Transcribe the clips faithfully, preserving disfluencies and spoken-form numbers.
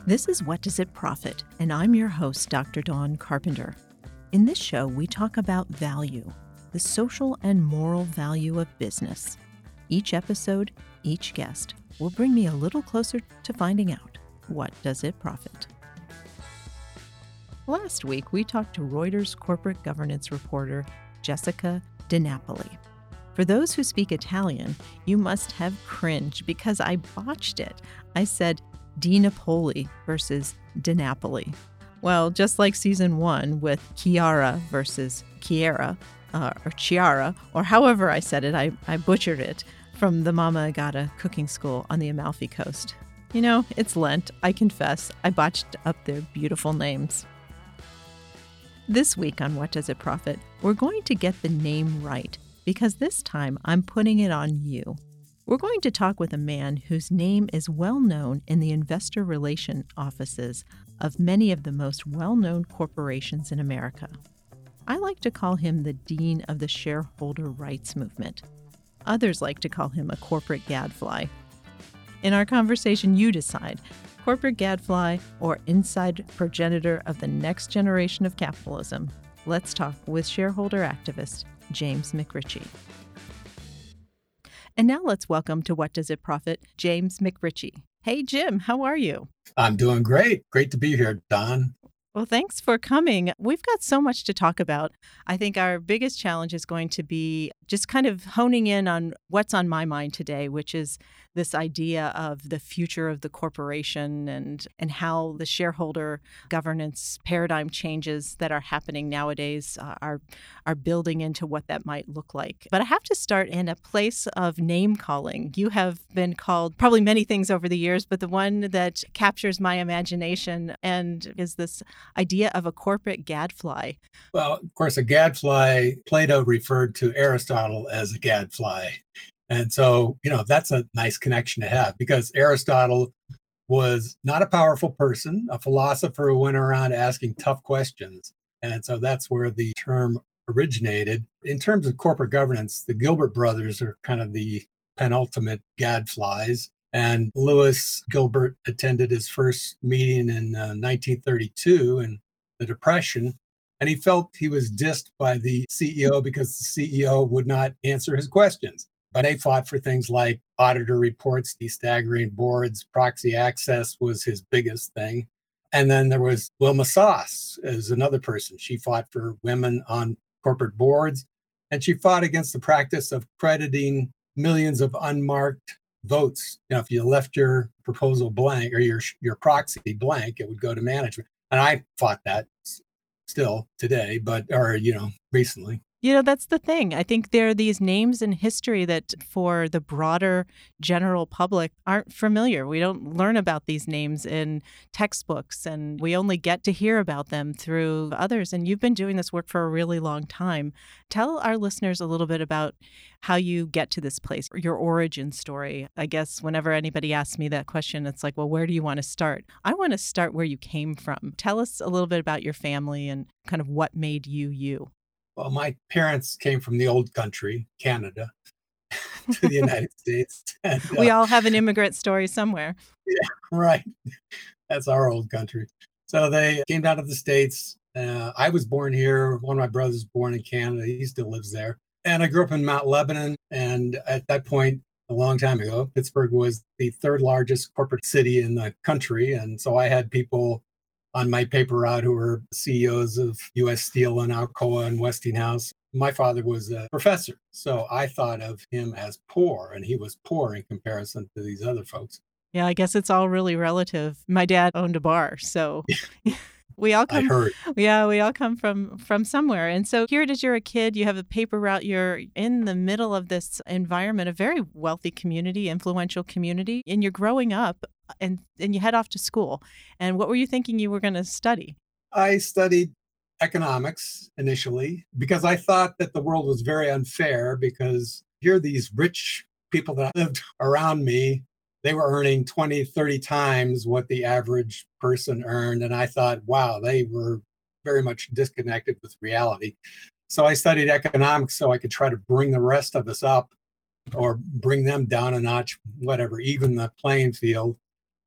This is What Does It Profit? And I'm your host, Doctor Dawn Carpenter. In this show, we talk about value, the social and moral value of business. Each episode, each guest will bring me a little closer to finding out, what does it profit? Last week, we talked to Reuters corporate governance reporter Jessica DiNapoli. For those who speak Italian, you must have cringed because I botched it. I said Di Napoli versus DiNapoli. Well, just like season one with Chiara versus Chiara, uh, or Chiara, or however I said it, I, I butchered it from the Mama Agata cooking school on the Amalfi Coast. You know, it's Lent. I confess, I botched up their beautiful names. This week on What Does It Profit, we're going to get the name right, because this time I'm putting it on you. We're going to talk with a man whose name is well known in the investor relation offices of many of the most well-known corporations in America. I like to call him the dean of the shareholder rights movement. Others like to call him a corporate gadfly. In our conversation, you decide, corporate gadfly or inside progenitor of the next generation of capitalism. Let's talk with shareholder activist James McRitchie. And now let's welcome to What Does It Profit, James McRitchie. Hey, Jim, how are you? I'm doing great. Great to be here, Don. Well, thanks for coming. We've got so much to talk about. I think our biggest challenge is going to be just kind of honing in on what's on my mind today, which is this idea of the future of the corporation and, and how the shareholder governance paradigm changes that are happening nowadays uh, are, are building into what that might look like. But I have to start in a place of name calling. You have been called probably many things over the years, but the one that captures my imagination and is this idea of a corporate gadfly. Well, of course, a gadfly, Plato referred to Aristotle as a gadfly. And so, you know, that's a nice connection to have because Aristotle was not a powerful person, a philosopher who went around asking tough questions. And so that's where the term originated. In terms of corporate governance, the Gilbert brothers are kind of the penultimate gadflies. And Louis Gilbert attended his first meeting in uh, nineteen thirty-two in the Depression. And he felt he was dissed by the C E O because the C E O would not answer his questions. But they fought for things like auditor reports, destaggering boards, proxy access was his biggest thing. And then there was Wilma Soss as another person. She fought for women on corporate boards. And she fought against the practice of crediting millions of unmarked votes. You know, if you left your proposal blank or your your proxy blank, it would go to management. And I fought that still today, but, or, you know, recently. You know, that's the thing. I think there are these names in history that for the broader general public aren't familiar. We don't learn about these names in textbooks, and we only get to hear about them through others. And you've been doing this work for a really long time. Tell our listeners a little bit about how you get to this place, your origin story. I guess whenever anybody asks me that question, it's like, well, where do you want to start? I want to start where you came from. Tell us a little bit about your family and kind of what made you you. Well, my parents came from the old country, Canada, to the United States. And, uh, we all have an immigrant story somewhere. Yeah, right. That's our old country. So they came down to the States. Uh, I was born here. One of my brothers was born in Canada. He still lives there. And I grew up in Mount Lebanon. And at that point, a long time ago, Pittsburgh was the third largest corporate city in the country. And so I had people on my paper route who were C E Os of U S Steel and Alcoa and Westinghouse. My father was a professor, so I thought of him as poor, and he was poor in comparison to these other folks. Yeah, I guess it's all really relative. My dad owned a bar, so we all come. I heard. Yeah, we all come from from somewhere. And so here it is, you're a kid, you have a paper route, you're in the middle of this environment, a very wealthy community, influential community, and you're growing up and, and you head off to school. And what were you thinking you were going to study? I studied economics initially because I thought that the world was very unfair because here these rich people that lived around me, they were earning twenty, thirty times what the average person earned. And I thought, wow, they were very much disconnected with reality. So I studied economics so I could try to bring the rest of us up or bring them down a notch, whatever, even the playing field.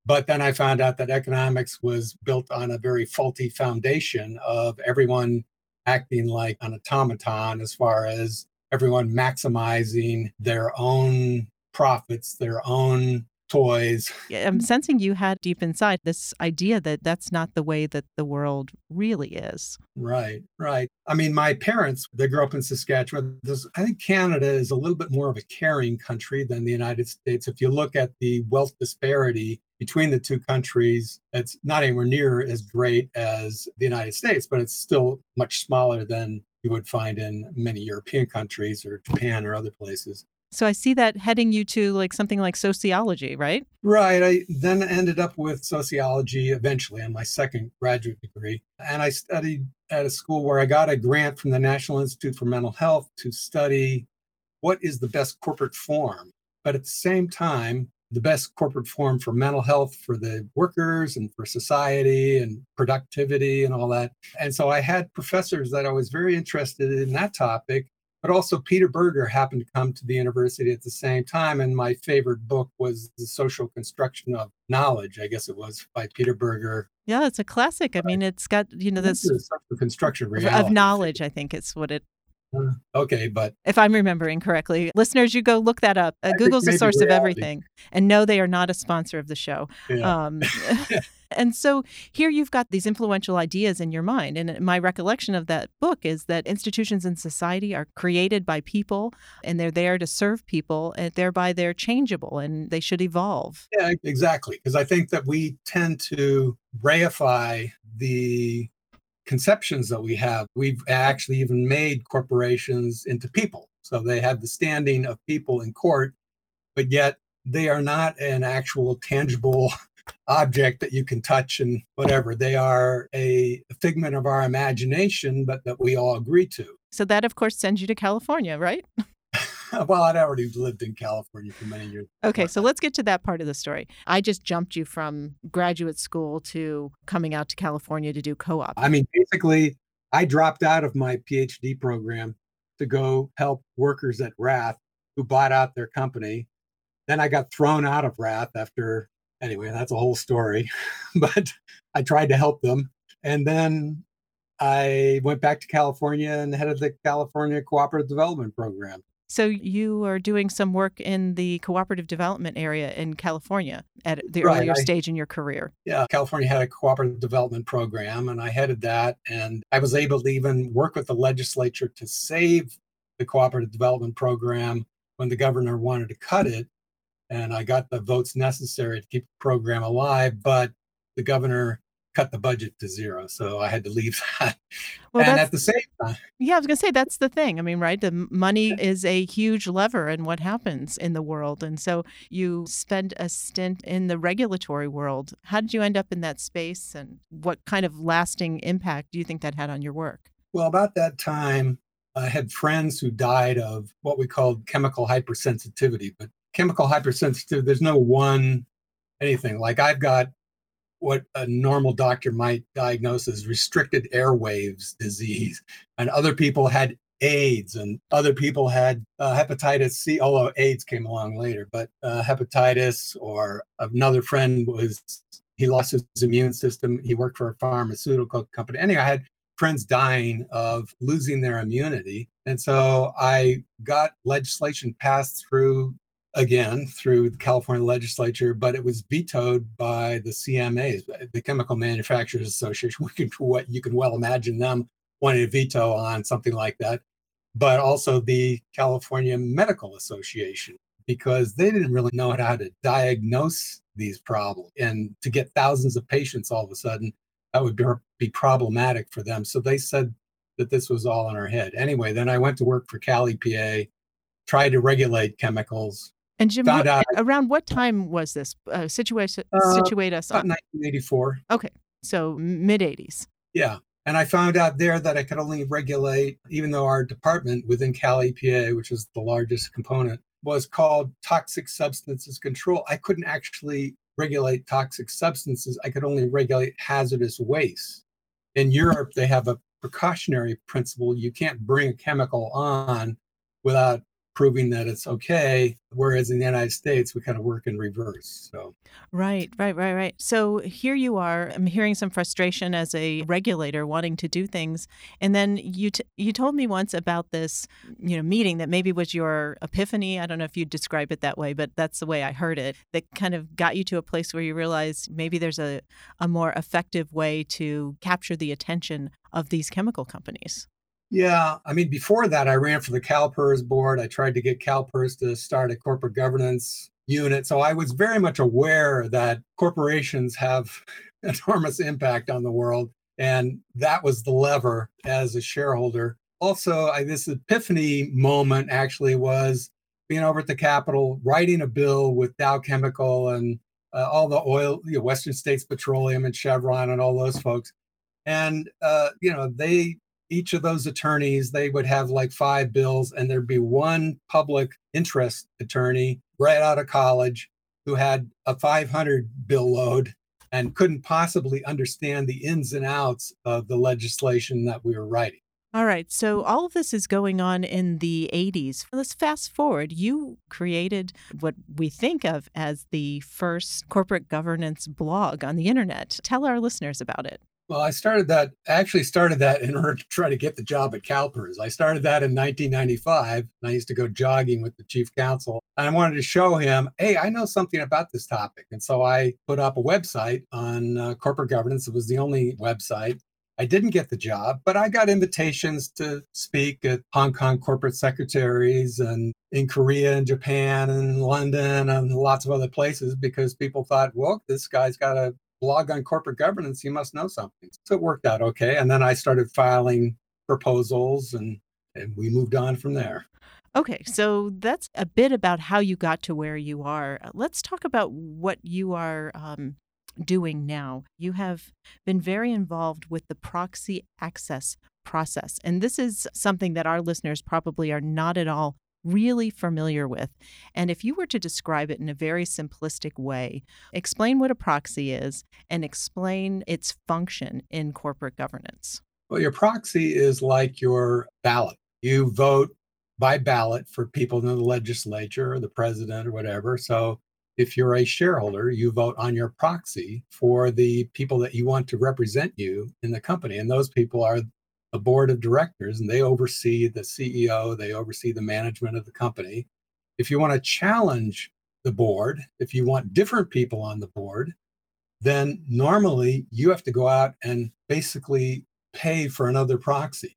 But then I found out that economics was built on a very faulty foundation of everyone acting like an automaton as far as everyone maximizing their own profits, their own toys. Yeah, I'm sensing you had deep inside this idea that that's not the way that the world really is. Right, right. I mean, my parents, they grew up in Saskatchewan. This, I think Canada is a little bit more of a caring country than the United States. If you look at the wealth disparity between the two countries, it's not anywhere near as great as the United States, but it's still much smaller than you would find in many European countries or Japan or other places. So I see that heading you to like something like sociology, right? Right. I then ended up with sociology eventually on my second graduate degree. And I studied at a school where I got a grant from the National Institute for Mental Health to study what is the best corporate form. But at the same time, the best corporate form for mental health for the workers and for society and productivity and all that. And so I had professors that I was very interested in that topic. But also Peter Berger happened to come to the university at the same time. And my favorite book was The Social Construction of Knowledge, I guess it was, by Peter Berger. Yeah, it's a classic. I mean, it's got, you know, this social construction of reality. Of knowledge, I think it's what it. Uh, okay, but. If I'm remembering correctly, listeners, you go look that up. Uh, Google's the source reality. Of everything. And no, they are not a sponsor of the show. Yeah. Um, And so here you've got these influential ideas in your mind. And my recollection of that book is that institutions in society are created by people and they're there to serve people, and thereby they're changeable and they should evolve. Yeah, exactly. Because I think that we tend to reify the conceptions that we have. We've actually even made corporations into people. So they have the standing of people in court, but yet they are not an actual tangible object that you can touch and whatever. They are a figment of our imagination, but that we all agree to. So that, of course, sends you to California, right? Well, I'd already lived in California for many years. Okay, so let's get to that part of the story. I just jumped you from graduate school to coming out to California to do co-op. I mean, basically, I dropped out of my PhD program to go help workers at Rath who bought out their company. Then I got thrown out of Rath after Anyway, that's a whole story, but I tried to help them. And then I went back to California and headed the California Cooperative Development Program. So you are doing some work in the cooperative development area in California at the Right, earlier I- stage in your career. Yeah, California had a cooperative development program, and I headed that. And I was able to even work with the legislature to save the cooperative development program when the governor wanted to cut it. And I got the votes necessary to keep the program alive, but the governor cut the budget to zero. So I had to leave that. Well, and that's- at the same time, Yeah, I was going to say that's the thing. I mean, right? The m- money is a huge lever in what happens in the world. And so you spend a stint in the regulatory world. How did you end up in that space, and what kind of lasting impact do you think that had on your work? well, about that time, I had friends who died of what we called chemical hypersensitivity. But chemical hypersensitivity, there's no one anything. Like I've got what a normal doctor might diagnose as restricted airwaves disease, and other people had AIDS, and other people had uh, hepatitis C, although AIDS came along later, but uh, hepatitis. Or another friend was, he lost his immune system. He worked for a pharmaceutical company. Anyway, I had friends dying of losing their immunity. And so I got legislation passed through again through the California legislature, but it was vetoed by the C M As, the Chemical Manufacturers Association. We can, what you can well imagine them wanting to veto on something like that, but also the California Medical Association, because they didn't really know how to diagnose these problems. And to get thousands of patients all of a sudden, that would be, be problematic for them. So they said that this was all in our head. Anyway, then I went to work for Cal E P A, tried to regulate chemicals. And Jim, Found what, out- around what time was this? Uh, situate, Uh, situate us About on. nineteen eighty-four. Okay, so mid eighties. Yeah. And I found out there that I could only regulate, even though our department within Cal E P A, which is the largest component, was called Toxic Substances Control. I couldn't actually regulate toxic substances. I could only regulate hazardous waste. In Europe, they have a precautionary principle. You can't bring a chemical on without proving that it's okay. Whereas in the United States, we kind of work in reverse. So, Right, right, right, right. So here you are. I'm hearing some frustration as a regulator wanting to do things, and then you t- you told me once about this, you know, meeting that maybe was your epiphany. I don't know if you'd describe it that way, but that's the way I heard it. That kind of got you to a place where you realized maybe there's a a more effective way to capture the attention of these chemical companies. yeah, I mean, before that, I ran for the CalPERS board. I tried to get CalPERS to start a corporate governance unit. So I was very much aware that corporations have enormous impact on the world. And that was the lever as a shareholder. Also, I, this epiphany moment actually was being over at the Capitol, writing a bill with Dow Chemical and uh, all the oil, you know, Western States Petroleum and Chevron and all those folks. And, uh, you know, they, each of those attorneys, they would have like five bills, and there'd be one public interest attorney right out of college who had a five hundred bill load and couldn't possibly understand the ins and outs of the legislation that we were writing. All right. So all of this is going on in the eighties. Let's fast forward. You created what we think of as the first corporate governance blog on the internet. Tell our listeners about it. Well, I started that, I actually started that in order to try to get the job at CalPERS. I started that in nineteen ninety-five, and I used to go jogging with the chief counsel. And I wanted to show him, hey, I know something about this topic. And so I put up a website on uh, corporate governance. It was the only website. I didn't get the job, but I got invitations to speak at Hong Kong corporate secretaries and in Korea and Japan and London and lots of other places because people thought, well, this guy's got a blog on corporate governance, he must know something. So it worked out okay. And then I started filing proposals and, and we moved on from there. Okay, so that's a bit about how you got to where you are. Uh, Let's talk about what you are um, doing now. You have been very involved with the proxy access process. And this is something that our listeners probably are not at all really familiar with. And if you were to describe it in a very simplistic way, explain what a proxy is and explain its function in corporate governance. Well, your proxy is like your ballot. You vote by ballot for people in the legislature or the president or whatever. So if you're a shareholder, you vote on your proxy for the people that you want to represent you in the company. And those people are a board of directors, and they oversee the C E O, they oversee the management of the company. If you want to challenge the board, if you want different people on the board, then normally you have to go out and basically pay for another proxy.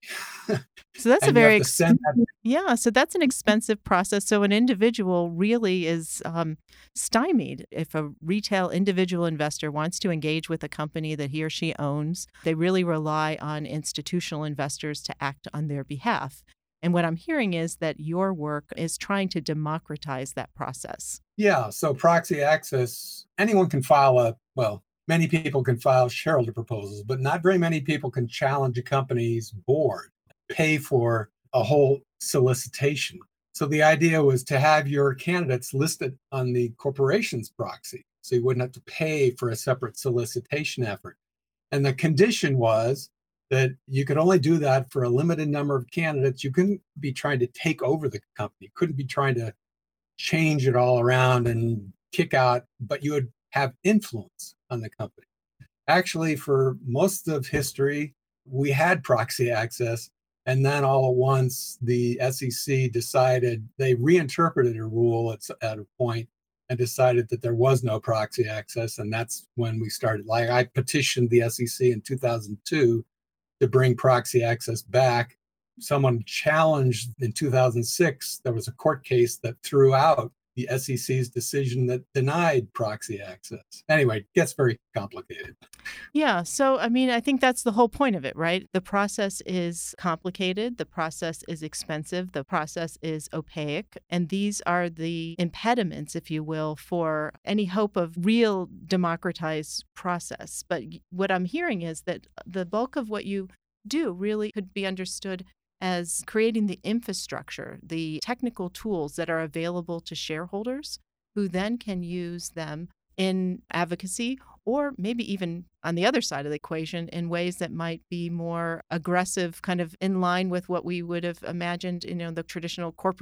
So that's a And you very have to ex- send that. yeah. So that's an expensive process. So an individual really is um, stymied if a retail individual investor wants to engage with a company that he or she owns. They really rely on institutional investors to act on their behalf. And what I'm hearing is that your work is trying to democratize that process. Yeah, so proxy access, anyone can file a, well, many people can file shareholder proposals, but not very many people can challenge a company's board, pay for a whole solicitation. So the idea was to have your candidates listed on the corporation's proxy, so you wouldn't have to pay for a separate solicitation effort. And the condition was that you could only do that for a limited number of candidates. You couldn't be trying to take over the company, you couldn't be trying to change it all around and kick out, but you would have influence on the company. Actually, for most of history, we had proxy access. And then all at once, the S E C decided, they reinterpreted a rule at, at a point and decided that there was no proxy access. And that's when we started. Like, I petitioned the S E C in two thousand two to bring proxy access back. Someone challenged in two thousand six, there was a court case that threw out the S E C's decision that denied proxy access. Anyway, it gets very complicated. Yeah. So, I mean, I think that's the whole point of it, right? The process is complicated. The process is expensive. The process is opaque. And these are the impediments, if you will, for any hope of real democratized process. But what I'm hearing is that the bulk of what you do really could be understood as creating the infrastructure, the technical tools that are available to shareholders who then can use them in advocacy or maybe even on the other side of the equation in ways that might be more aggressive, kind of in line with what we would have imagined, you know, the traditional corporate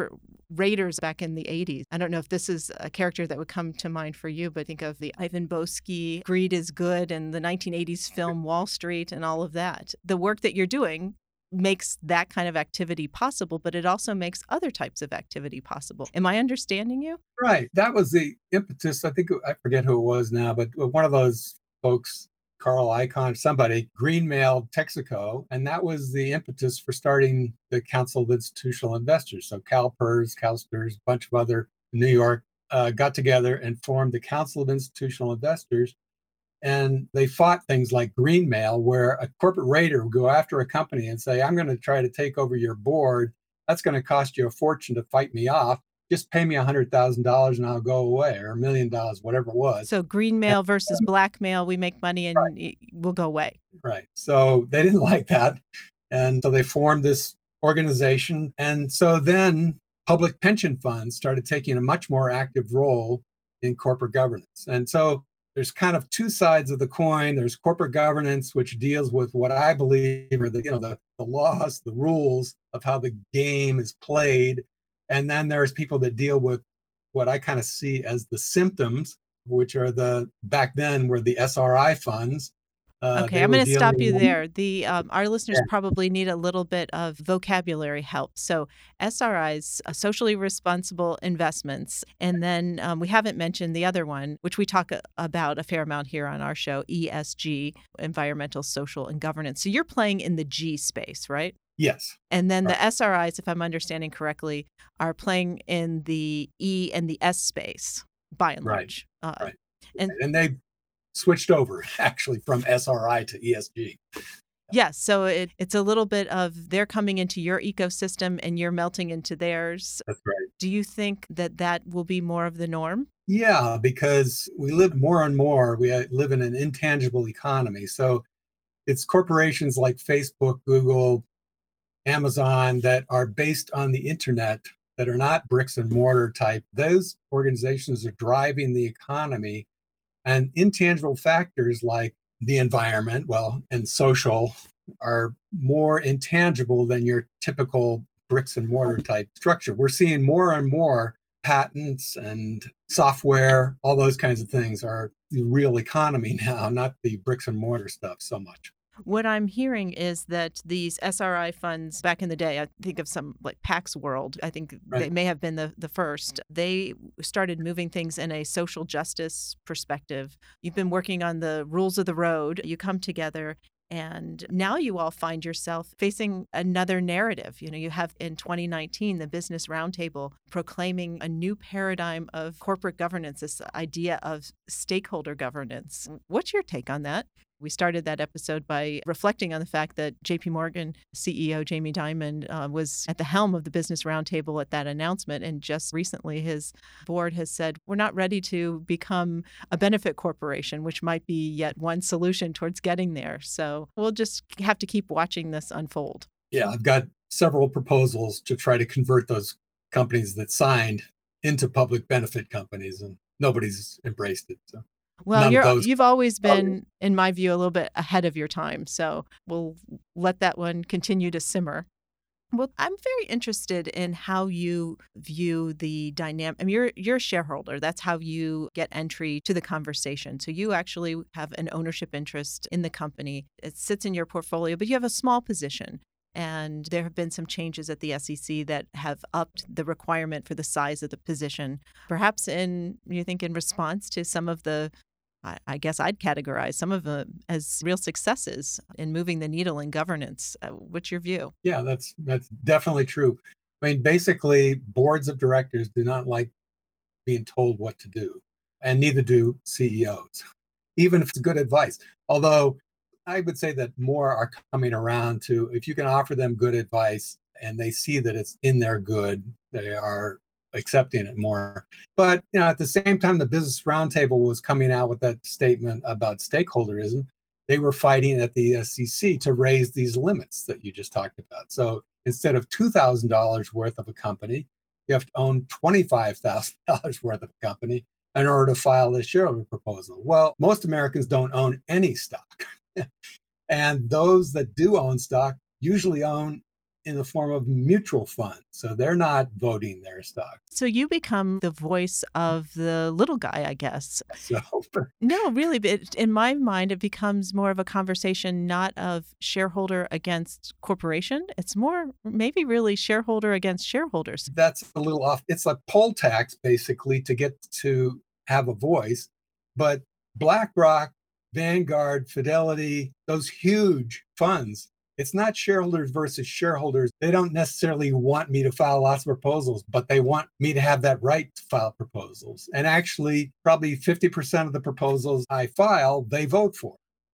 raiders back in the eighties. I don't know if this is a character that would come to mind for you, but think of the Ivan Boesky, Greed is Good, and the nineteen eighties film Wall Street and all of that. The work that you're doing makes that kind of activity possible, but it also makes other types of activity possible. Am I understanding you? Right. That was the impetus. I think, I forget who it was now, but one of those folks, Carl Icahn, somebody, green-mailed Texaco, and that was the impetus for starting the Council of Institutional Investors. So CalPERS, CalSTRS, a bunch of other in New York uh, got together and formed the Council of Institutional Investors. And they fought things like greenmail, where a corporate raider would go after a company and say, I'm going to try to take over your board. That's going to cost you a fortune to fight me off. Just pay me one hundred thousand dollars and I'll go away, or a million dollars, whatever it was. So greenmail versus blackmail, we make money and right. we'll go away. Right. So they didn't like that. And so they formed this organization. And so then public pension funds started taking a much more active role in corporate governance. And so there's kind of two sides of the coin. There's corporate governance, which deals with what I believe are the, you know, the, the laws, the rules of how the game is played. And then there's people that deal with what I kind of see as the symptoms, which are the, back then were the S R I funds. Uh, okay, I'm going to stop you there. The um, our listeners yeah. probably need a little bit of vocabulary help. So S R Is, uh, socially responsible investments, and then um, we haven't mentioned the other one, which we talk about a fair amount here on our show, E S G, environmental, social, and governance. So you're playing in the G space, right? Yes. And then right. the S R Is, if I'm understanding correctly, are playing in the E and the S space, by and right. large. Uh, right. And, and they switched over actually from S R I to E S G. Yes. So it, it's a little bit of they're coming into your ecosystem and you're melting into theirs. That's right. Do you think that that will be more of the norm? Yeah, because we live more and more, we live in an intangible economy. So it's corporations like Facebook, Google, Amazon that are based on the internet, that are not bricks and mortar type. Those organizations are driving the economy. And intangible factors like the environment, well, and social are more intangible than your typical bricks and mortar type structure. We're seeing more and more patents and software, all those kinds of things are the real economy now, not the bricks and mortar stuff so much. What I'm hearing is that these S R I funds back in the day, I think of some like Pax World, I think right. they may have been the, the first. They started moving things in a social justice perspective. You've been working on the rules of the road. You come together and now you all find yourself facing another narrative. You know, you have in twenty nineteen, the Business Roundtable proclaiming a new paradigm of corporate governance, this idea of stakeholder governance. What's your take on that? We started that episode by reflecting on the fact that J P Morgan C E O Jamie Dimon uh, was at the helm of the Business Roundtable at that announcement. And just recently, his board has said, we're not ready to become a benefit corporation, which might be yet one solution towards getting there. So we'll just have to keep watching this unfold. Yeah, I've got several proposals to try to convert those companies that signed into public benefit companies, and nobody's embraced it. So. Well, you're, you've always been, in my view, a little bit ahead of your time. So we'll let that one continue to simmer. Well, I'm very interested in how you view the dynamic. I mean, you're, you're a shareholder. That's how you get entry to the conversation. So you actually have an ownership interest in the company. It sits in your portfolio, but you have a small position. And there have been some changes at the S E C that have upped the requirement for the size of the position, perhaps in, you think, in response to some of the, I guess I'd categorize some of them as real successes in moving the needle in governance. Uh, what's your view? Yeah, that's that's definitely true. I mean, basically, boards of directors do not like being told what to do, and neither do C E Os, even if it's good advice. Although I would say that more are coming around to, if you can offer them good advice and they see that it's in their good, they are accepting it more. But you know, at the same time, the Business Roundtable was coming out with that statement about stakeholderism. They were fighting at the S E C to raise these limits that you just talked about. So instead of two thousand dollars worth of a company, you have to own twenty-five thousand dollars worth of a company in order to file a shareholder proposal. Well, most Americans don't own any stock. And those that do own stock usually own in the form of mutual funds. So they're not voting their stock. So you become the voice of the little guy, I guess. So No, really, but it- in my mind, it becomes more of a conversation not of shareholder against corporation. It's more maybe really shareholder against shareholders. that's a little off. It's a poll tax basically to get to have a voice. But BlackRock, Vanguard, Fidelity, those huge funds, it's not shareholders versus shareholders. They don't necessarily want me to file lots of proposals, but they want me to have that right to file proposals. And actually, probably fifty percent of the proposals I file, they vote for.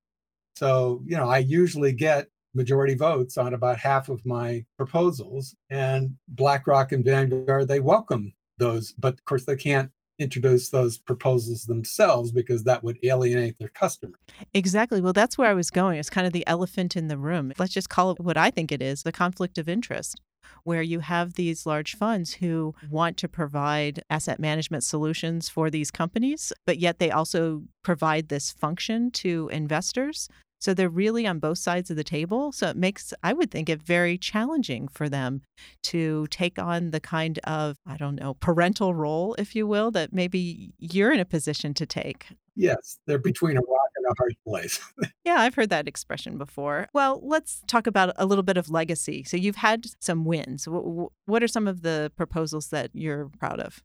So, you know, I usually get majority votes on about half of my proposals. And BlackRock and Vanguard, they welcome those. But of course, they can't introduce those proposals themselves because that would alienate their customer. Exactly. Well, that's where I was going. It's kind of the elephant in the room. Let's just call it what I think it is, the conflict of interest, where you have these large funds who want to provide asset management solutions for these companies, but yet they also provide this function to investors. So they're really on both sides of the table. So it makes, I would think, it very challenging for them to take on the kind of, I don't know, parental role, if you will, that maybe you're in a position to take. Yes, they're between a rock and a hard place. Yeah, I've heard that expression before. Well, let's talk about a little bit of legacy. So you've had some wins. Wh- wh- What are some of the proposals that you're proud of?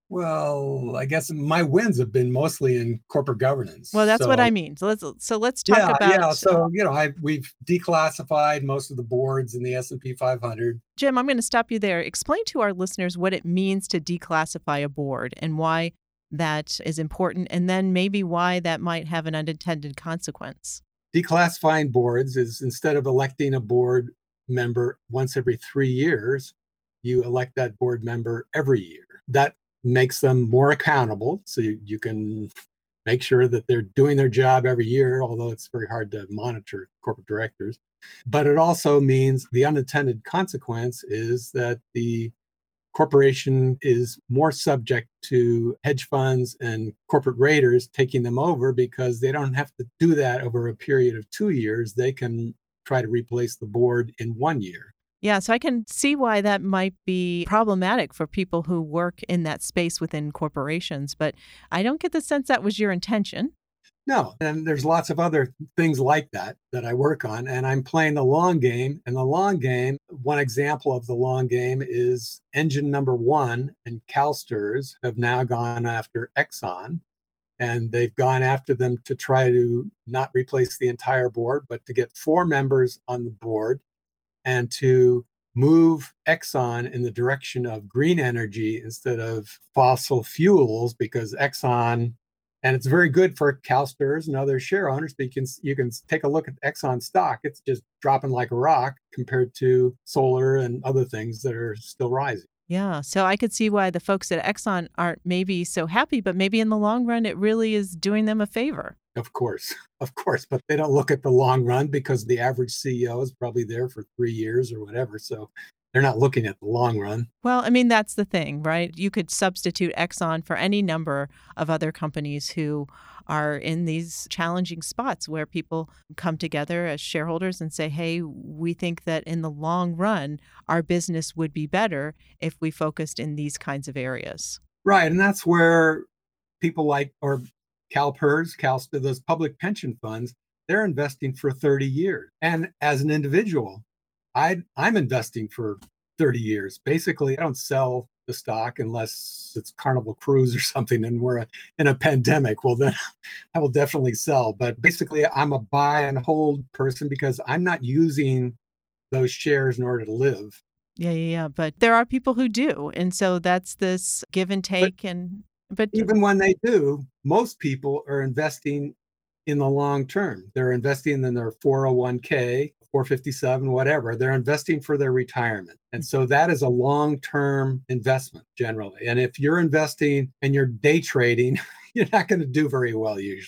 Well, I guess my wins have been mostly in corporate governance. Well, that's what So I mean. So let's so let's talk yeah, about yeah. So you know, I we've declassified most of the boards in the S and P five hundred. Jim, I'm going to stop you there. Explain to our listeners what it means to declassify a board and why that is important, and then maybe why that might have an unintended consequence. Declassifying boards is instead of electing a board member once every three years, you elect that board member every year. That makes them more accountable. So you, you can make sure that they're doing their job every year, although it's very hard to monitor corporate directors. But it also means the unintended consequence is that the corporation is more subject to hedge funds and corporate raiders taking them over because they don't have to do that over a period of two years. They can try to replace the board in one year. Yeah, so I can see why that might be problematic for people who work in that space within corporations, but I don't get the sense that was your intention. No, and there's lots of other things like that that I work on, and I'm playing the long game. And the long game, one example of the long game is engine number one and CalSTRS have now gone after Exxon, and they've gone after them to try to not replace the entire board, but to get four members on the board and to move Exxon in the direction of green energy instead of fossil fuels, because Exxon, and it's very good for CalSTRS and other share owners, but you can, you can take a look at Exxon stock. It's just dropping like a rock compared to solar and other things that are still rising. Yeah, so I could see why the folks at Exxon aren't maybe so happy, but maybe in the long run, it really is doing them a favor. Of course, of course, but they don't look at the long run because the average C E O is probably there for three years or whatever. So they're not looking at the long run. Well, I mean, that's the thing, right? You could substitute Exxon for any number of other companies who are in these challenging spots where people come together as shareholders and say, hey, we think that in the long run, our business would be better if we focused in these kinds of areas. Right. And that's where people like, or CalPERS, CalSTRS, those public pension funds, they're investing for thirty years. And as an individual, I, I'm investing for thirty years. Basically, I don't sell the stock unless it's Carnival Cruise or something and we're in a pandemic. Well, then I will definitely sell. But basically, I'm a buy and hold person because I'm not using those shares in order to live. Yeah, yeah, yeah. But there are people who do. And so that's this give and take. But, and but even when they do, most people are investing in the long term. They're investing in their four oh one k, four fifty-seven, whatever. They're investing for their retirement. And so that is a long-term investment generally. And if you're investing and you're day trading, you're not going to do very well usually.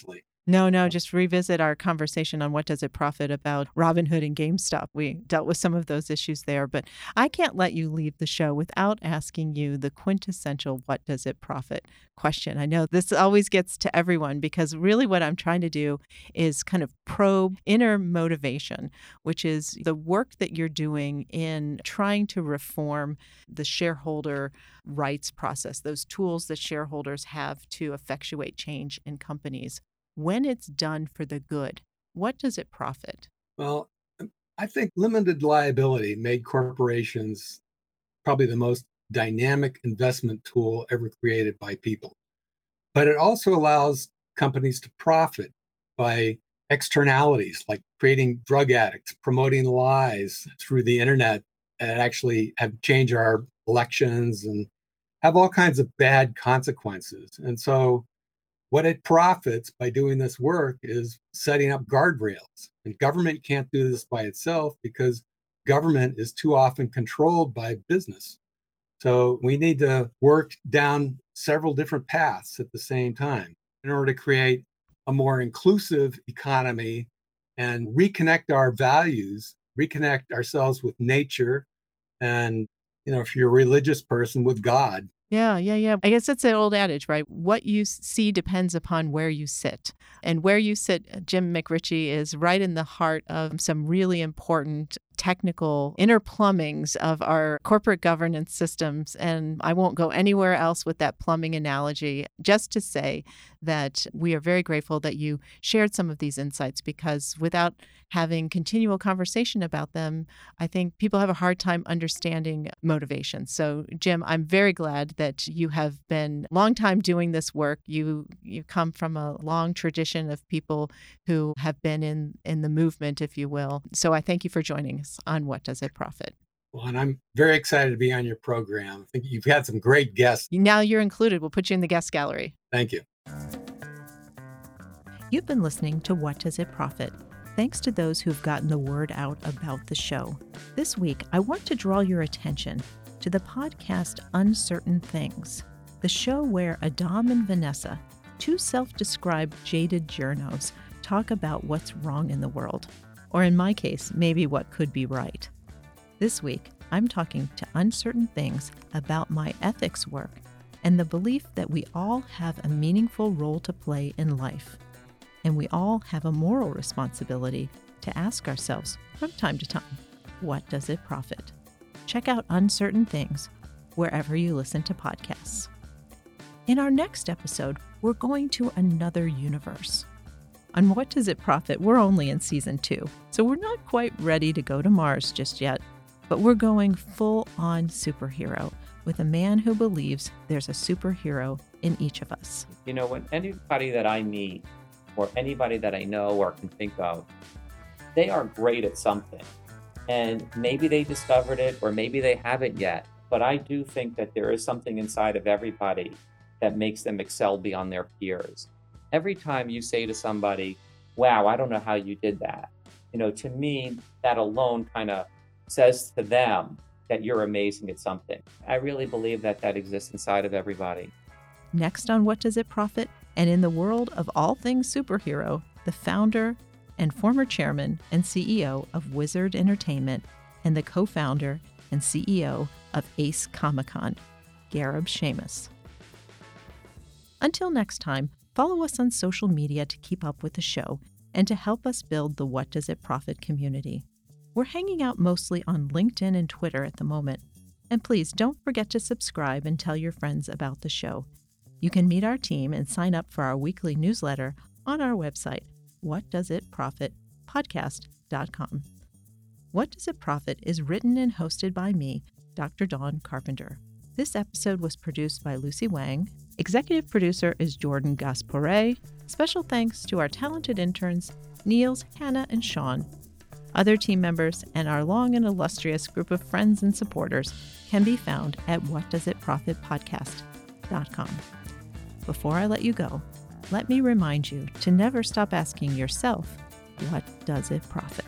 No, no, just revisit our conversation on what does it profit about Robinhood and GameStop. We dealt with some of those issues there, but I can't let you leave the show without asking you the quintessential what does it profit question. I know this always gets to everyone because really what I'm trying to do is kind of probe inner motivation, which is the work that you're doing in trying to reform the shareholder rights process, those tools that shareholders have to effectuate change in companies. When it's done for the good, what does it profit? Well, I think limited liability made corporations probably the most dynamic investment tool ever created by people. But it also allows companies to profit by externalities like creating drug addicts, promoting lies through the internet, and actually have changed our elections and have all kinds of bad consequences. And so what it profits by doing this work is setting up guardrails. And government can't do this by itself because government is too often controlled by business. So we need to work down several different paths at the same time in order to create a more inclusive economy and reconnect our values, reconnect ourselves with nature, and, you know, if you're a religious person, with God. Yeah, yeah, yeah. I guess that's the old adage, right? What you see depends upon where you sit. And where you sit, Jim McRitchie is right in the heart of some really important technical inner plumbings of our corporate governance systems. And I won't go anywhere else with that plumbing analogy, just to say that we are very grateful that you shared some of these insights, because without having continual conversation about them, I think people have a hard time understanding motivation. So, Jim, I'm very glad that you have been a long time doing this work. You you come from a long tradition of people who have been in, in the movement, if you will. So I thank you for joining us on What Does It Profit? Well, and I'm very excited to be on your program. I think you've had some great guests. Now you're included. We'll put you in the guest gallery. Thank you. You've been listening to What Does It Profit? Thanks to those who've gotten the word out about the show. This week, I want to draw your attention to the podcast Uncertain Things, the show where Adam and Vanessa, two self-described jaded journos, talk about what's wrong in the world. Or in my case, maybe what could be right. This week, I'm talking to Uncertain Things about my ethics work and the belief that we all have a meaningful role to play in life. And we all have a moral responsibility to ask ourselves from time to time, what does it profit? Check out Uncertain Things wherever you listen to podcasts. In our next episode, we're going to another universe. On What Does It Profit, we're only in season two, so we're not quite ready to go to Mars just yet, but we're going full-on superhero with a man who believes there's a superhero in each of us. You know, when anybody that I meet or anybody that I know or can think of, they are great at something. And maybe they discovered it or maybe they haven't yet, but I do think that there is something inside of everybody that makes them excel beyond their peers. Every time you say to somebody, wow, I don't know how you did that, you know, to me, that alone kind of says to them that you're amazing at something. I really believe that that exists inside of everybody. Next on What Does It Profit? And in the world of all things superhero, the founder and former chairman and C E O of Wizard Entertainment and the co-founder and C E O of Ace Comic-Con, Gareb Shamus. Until next time, follow us on social media to keep up with the show and to help us build the What Does It Profit community. We're hanging out mostly on LinkedIn and Twitter at the moment. And please don't forget to subscribe and tell your friends about the show. You can meet our team and sign up for our weekly newsletter on our website, what does it profit podcast dot com. What Does It Profit is written and hosted by me, Doctor Dawn Carpenter. This episode was produced by Lucy Wang. Executive producer is Jordan Gaspore. Special thanks to our talented interns, Niels, Hannah, and Sean. Other team members and our long and illustrious group of friends and supporters can be found at what does it profit podcast dot com. Before I let you go, let me remind you to never stop asking yourself, what does it profit?